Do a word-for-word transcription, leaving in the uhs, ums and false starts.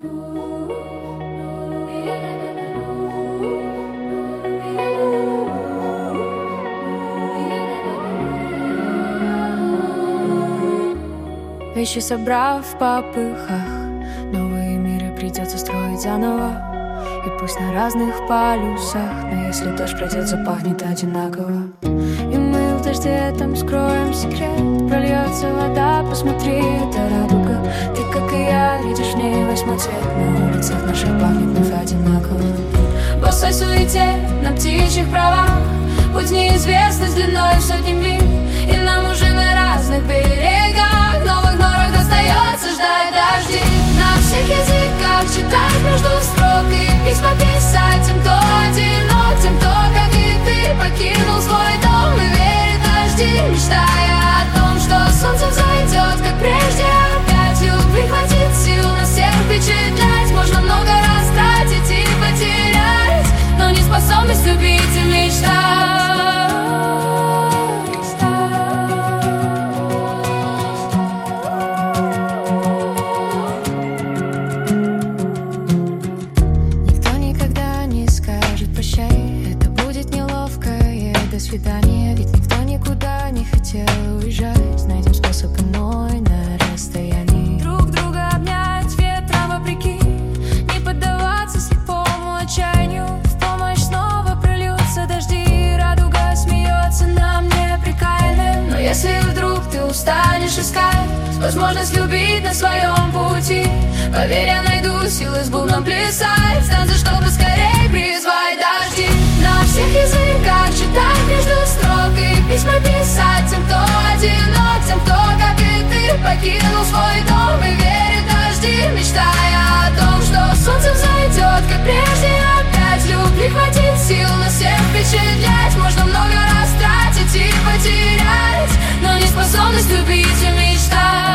Вещи собрав в попыхах, новые миры придется строить заново. И пусть на разных полюсах, но если дождь пройдет, запахнет одинаково. И мы в дожде этом скроем секрет. Прольется вода, посмотри, это радуга. Ты, как и я, видишь в ней восьмой цвет. На улицах наших пахнет вновь одинаково. Босой суете на птичьих правах, путь неизвестность длиной в сотни миль. И нам уже на разных берегах, новых норах остается ждать дожди. На всех языках читать между строк и письма писать тем, кто одинок, тем, кто, как и ты, покинул свой дом и верит в дожди, мечтая о том, что солнце взойдет, как прежде опять. Любви хватит сил на всех впечатлять, можно много раз тратить и потерять, но не способность любить и мечтать. Свидание, ведь никто никуда не хотел уезжать. Найдем способ иной на расстоянии. Друг друга обнять ветром вопреки, не поддаваться слепому отчаянию. В помощь снова прольются дожди, радуга смеется нам непрекаянным. Но если вдруг ты устанешь искать возможность любить на своем пути, поверь, я найду силы с бубном плясать, станция, чтобы скорее призвать дожди. На всех языках читать между строк и письма писать тем, кто одинок, тем, кто, как и ты, покинул свой дом и верит в дожди, мечтая о том, что солнце взойдет, как прежде опять. Любви хватит сил на всех впечатлять, можно много раз тратить и потерять, но не способность любить и мечтать.